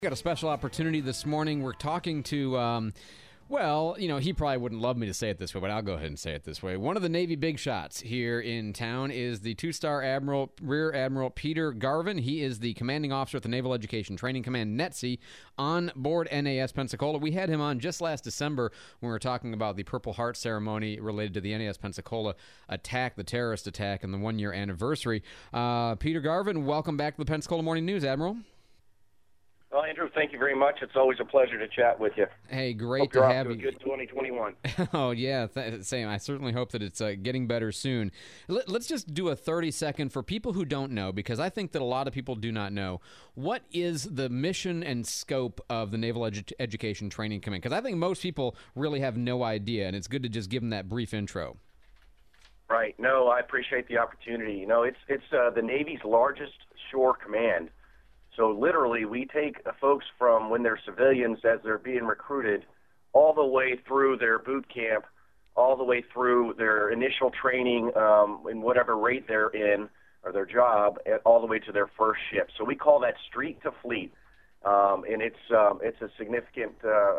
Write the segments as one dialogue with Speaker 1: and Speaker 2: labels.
Speaker 1: Got a special opportunity this morning. We're talking to, he probably wouldn't love me to say it this way, but I'll go ahead and say it this way. One of the Navy big shots here in town is the two-star Admiral, Rear Admiral Peter Garvin. He is the commanding officer at the Naval Education Training Command, NETC, on board NAS Pensacola. We had him on just last December when we were talking about the Purple Heart ceremony related to the NAS Pensacola attack, the terrorist attack, and the one-year anniversary. Peter Garvin, welcome back to the Pensacola Morning News, Admiral.
Speaker 2: Well, Andrew, thank you very much. It's always a pleasure to chat with you.
Speaker 1: Hey, great
Speaker 2: hope
Speaker 1: to
Speaker 2: you're
Speaker 1: have
Speaker 2: off to
Speaker 1: you.
Speaker 2: A good 2021.
Speaker 1: Oh, yeah, same. I certainly hope that it's getting better soon. Let's just do a 30-second for people who don't know, because I think that a lot of people do not know. What is the mission and scope of the Naval Education Training Command? Because I think most people really have no idea, and it's good to just give them that brief intro.
Speaker 2: Right. No, I appreciate the opportunity. You know, it's the Navy's largest shore command. So literally, we take folks from when they're civilians as they're being recruited all the way through their boot camp, all the way through their initial training in whatever rate they're in or their job, all the way to their first ship. So we call that street to fleet, and it's a significant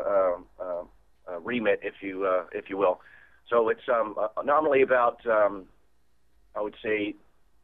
Speaker 2: remit, if you will. So it's nominally about I would say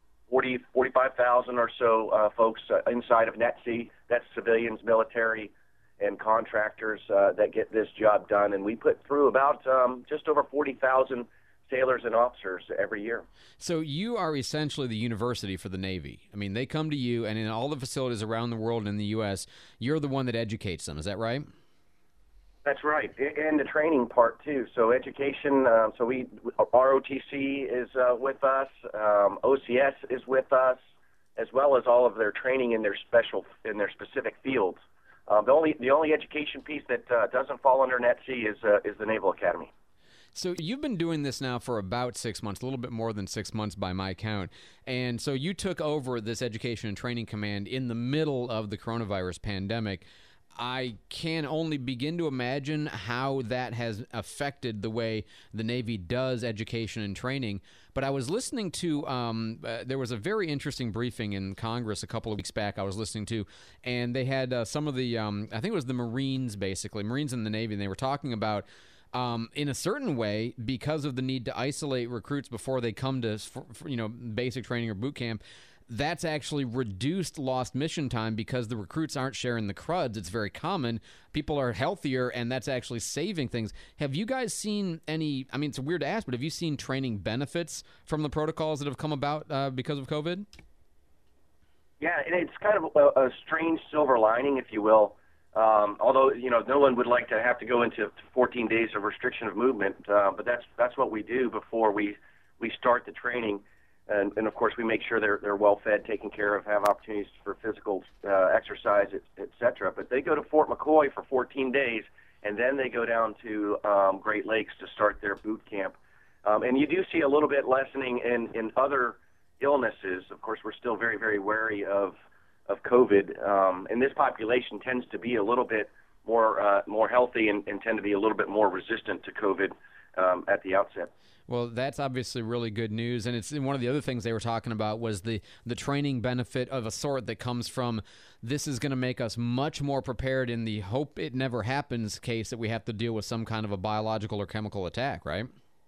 Speaker 2: 45,000 or so folks inside of NETC. That's civilians, military, and contractors that get this job done. And we put through about just over 40,000 sailors and officers every year.
Speaker 1: So you are essentially the university for the Navy. I mean, they come to you, and in all the facilities around the world and in the U.S., you're the one that educates them. Is that right?
Speaker 2: That's right, and the training part too. So education. So ROTC is with us. OCS is with us, as well as all of their training in their specific fields. The only education piece that doesn't fall under NETC is the Naval Academy.
Speaker 1: So you've been doing this now for about 6 months, a little bit more than 6 months by my count. And so you took over this Education and Training Command in the middle of the coronavirus pandemic. I can only begin to imagine how that has affected the way the Navy does education and training. But I was listening to, there was a very interesting briefing in Congress a couple of weeks back I was listening to, and they had some of the, I think it was the Marines, basically, Marines in the Navy, and they were talking about, in a certain way, because of the need to isolate recruits before they come to, basic training or boot camp, that's actually reduced lost mission time because the recruits aren't sharing the cruds. It's very common. People are healthier, and that's actually saving things. Have you guys seen any, I mean, it's weird to ask, but have you seen training benefits from the protocols that have come about because of COVID?
Speaker 2: Yeah, and it's kind of a strange silver lining, if you will. Although, no one would like to have to go into 14 days of restriction of movement, but that's what we do before we start the training. And of course, we make sure they're well fed, taken care of, have opportunities for physical exercise, et cetera. But they go to Fort McCoy for 14 days, and then they go down to Great Lakes to start their boot camp. And you do see a little bit lessening in other illnesses. Of course, we're still very, very wary of COVID, and this population tends to be a little bit more healthy and tend to be a little bit more resistant to COVID at the outset.
Speaker 1: Well, that's obviously really good news, and it's one of the other things they were talking about was the training benefit of a sort that comes from this is going to make us much more prepared in the hope it never happens case that we have to deal with some kind of a biological or chemical attack, right?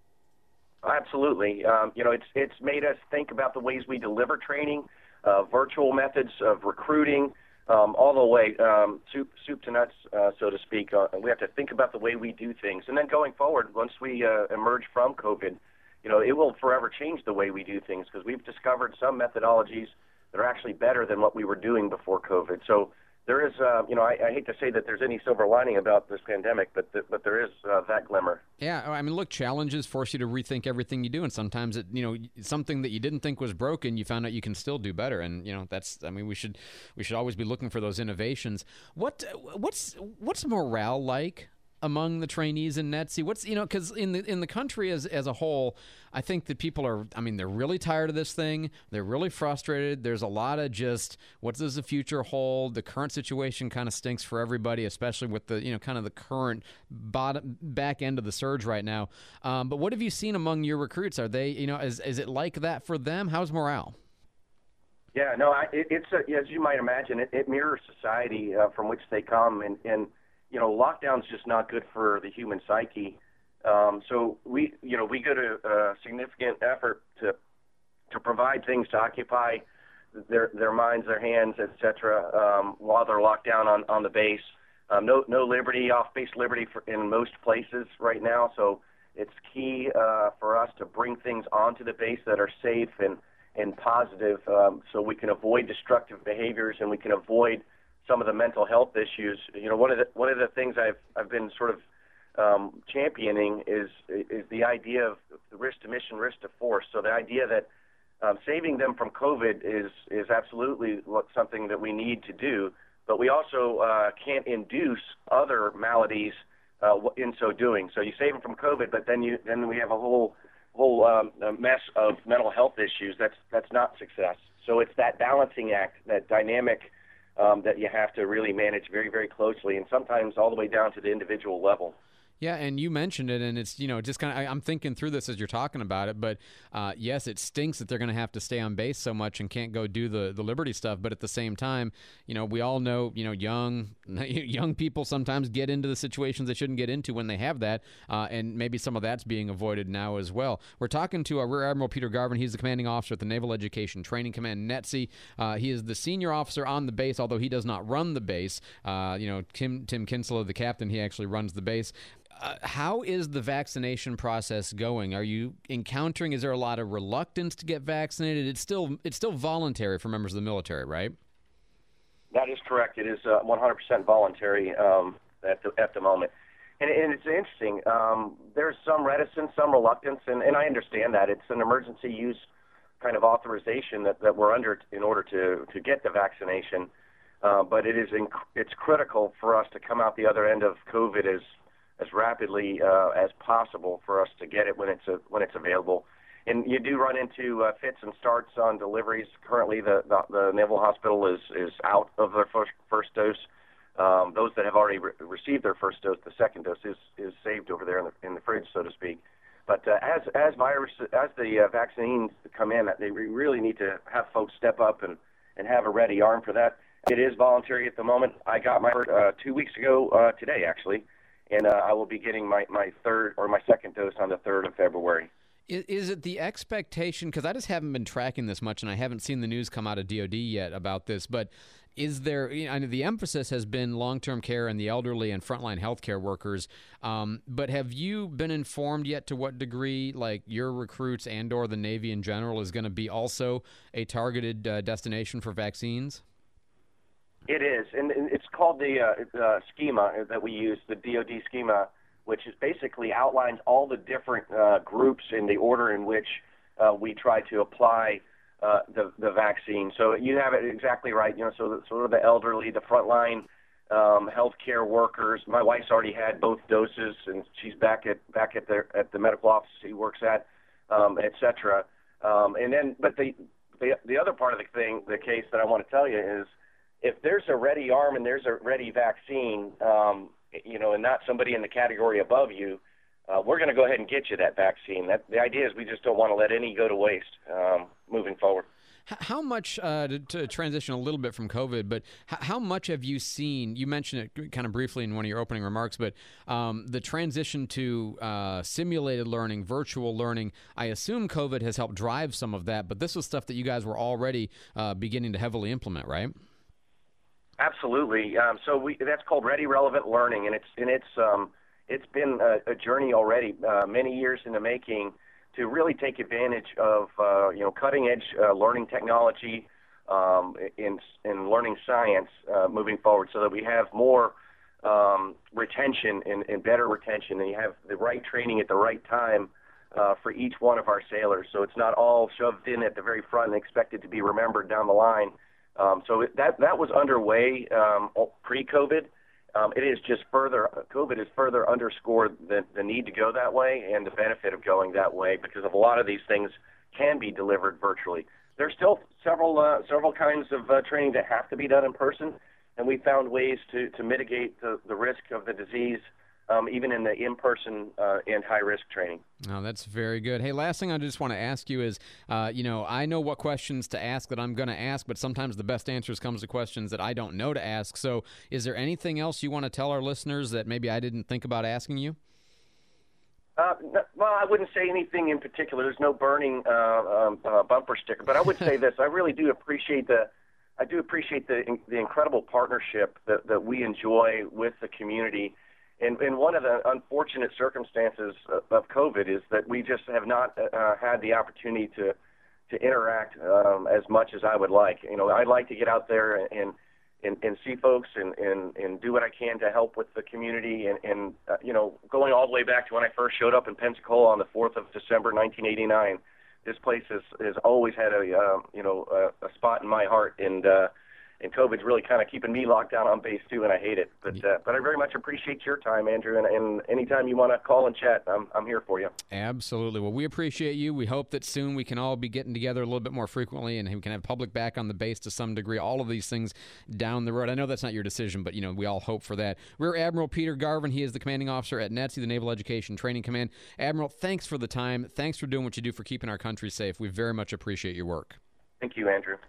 Speaker 2: Absolutely. It's made us think about the ways we deliver training, virtual methods of recruiting, all the way soup to nuts, so to speak. We have to think about the way we do things. And then going forward, once we emerge from COVID, it will forever change the way we do things because we've discovered some methodologies that are actually better than what we were doing before COVID. So there is, I hate to say that there's any silver lining about this pandemic, but there is that glimmer.
Speaker 1: Yeah, I mean, look, challenges force you to rethink everything you do, and sometimes something that you didn't think was broken, you found out you can still do better, and we should always be looking for those innovations. What's morale like among the trainees in NETC? Because in the country as a whole, I think that people are, they're really tired of this thing. They're really frustrated. There's a lot of just, what does the future hold? The current situation kind of stinks for everybody, especially with the, kind of the current back end of the surge right now. But what have you seen among your recruits? Are they, is it like that for them? How's morale?
Speaker 2: Yeah, no, as you might imagine, it mirrors society from which they come, and lockdown's just not good for the human psyche. So we go to a significant effort to provide things to occupy their minds, their hands, etc. While they're locked down on the base. No liberty, off-base liberty in most places right now. So it's key for us to bring things onto the base that are safe and positive, so we can avoid destructive behaviors and we can avoid some of the mental health issues. One of the things I've been sort of championing is the idea of the risk to mission, risk to force. So the idea that saving them from COVID is absolutely something that we need to do, but we also can't induce other maladies in so doing. So you save them from COVID, but then we have a whole mess of mental health issues. That's not success. So it's that balancing act, that dynamic that you have to really manage very, very closely, and sometimes all the way down to the individual level.
Speaker 1: Yeah, and you mentioned it, and it's, just kind of, I'm thinking through this as you're talking about it, but yes, it stinks that they're going to have to stay on base so much and can't go do the Liberty stuff, but at the same time, we all know, young people sometimes get into the situations they shouldn't get into when they have that, and maybe some of that's being avoided now as well. We're talking to Rear Admiral Peter Garvin. He's the commanding officer at the Naval Education Training Command, NETC. He is the senior officer on the base, although he does not run the base. Tim Kinsella, the captain, he actually runs the base. How is the vaccination process going? Are you encountering, is there a lot of reluctance to get vaccinated? It's still voluntary for members of the military, right?
Speaker 2: That is correct. It is 100% voluntary at the moment. And it's interesting. There's some reticence, some reluctance, and I understand that. It's an emergency use kind of authorization that we're under in order to get the vaccination. But it's critical for us to come out the other end of COVID as rapidly as possible for us to get it when it's available. And you do run into fits and starts on deliveries. Currently, the Naval Hospital is out of their first dose. Those that have already received their first dose, the second dose is saved over there in the fridge, so to speak. But as the vaccines come in, they really need to have folks step up and have a ready arm for that. It is voluntary at the moment. I got my 2 weeks ago today, actually. And I will be getting my third or my second dose on the 3rd of February.
Speaker 1: Is it the expectation, because I just haven't been tracking this much and I haven't seen the news come out of DOD yet about this, but is there, I know the emphasis has been long-term care and the elderly and frontline healthcare workers, but have you been informed yet to what degree, like, your recruits and or the Navy in general is going to be also a targeted destination for vaccines?
Speaker 2: It is, and it's called the schema that we use, the DoD schema, which is basically outlines all the different groups in the order in which we try to apply the vaccine. So you have it exactly right. So sort of the elderly, the frontline healthcare workers. My wife's already had both doses, and she's back at the medical office she works at, et cetera. And then, but the other part of the case that I want to tell you is, if there's a ready arm and there's a ready vaccine, and not somebody in the category above you, we're going to go ahead and get you that vaccine. The idea is we just don't want to let any go to waste moving forward.
Speaker 1: How much, to transition a little bit from COVID, but how much have you seen, you mentioned it kind of briefly in one of your opening remarks, but the transition to simulated learning, virtual learning, I assume COVID has helped drive some of that, but this was stuff that you guys were already beginning to heavily implement, right?
Speaker 2: Absolutely. So that's called Ready Relevant Learning, and it's been a journey already, many years in the making, to really take advantage of cutting edge learning technology in learning science moving forward, so that we have more retention and better retention, and you have the right training at the right time for each one of our sailors. So it's not all shoved in at the very front and expected to be remembered down the line. So that was underway pre-COVID. It is just COVID has further underscored the need to go that way and the benefit of going that way, because of a lot of these things can be delivered virtually. There's still several kinds of training that have to be done in person, and we found ways to mitigate the risk of the disease even in the in-person and high-risk training.
Speaker 1: Oh, that's very good. Hey, last thing I just want to ask you is, I know what questions to ask that I'm going to ask, but sometimes the best answers comes to questions that I don't know to ask. So is there anything else you want to tell our listeners that maybe I didn't think about asking you?
Speaker 2: No, well, I wouldn't say anything in particular. There's no burning bumper sticker, but I would say this: I really do appreciate the incredible partnership that we enjoy with the community. And one of the unfortunate circumstances of COVID is that we just have not had the opportunity to interact as much as I would like. I'd like to get out there and see folks and do what I can to help with the community. And going all the way back to when I first showed up in Pensacola on the 4th of December, 1989, this place has always had a spot in my heart. And COVID's really kind of keeping me locked down on base too, and I hate it. But I very much appreciate your time, Andrew. And anytime you want to call and chat, I'm here for you.
Speaker 1: Absolutely. Well, we appreciate you. We hope that soon we can all be getting together a little bit more frequently, and we can have public back on the base to some degree. All of these things down the road. I know that's not your decision, but we all hope for that. Rear Admiral Peter Garvin. He is the commanding officer at NETSI, the Naval Education Training Command. Admiral, thanks for the time. Thanks for doing what you do for keeping our country safe. We very much appreciate your work.
Speaker 2: Thank you, Andrew.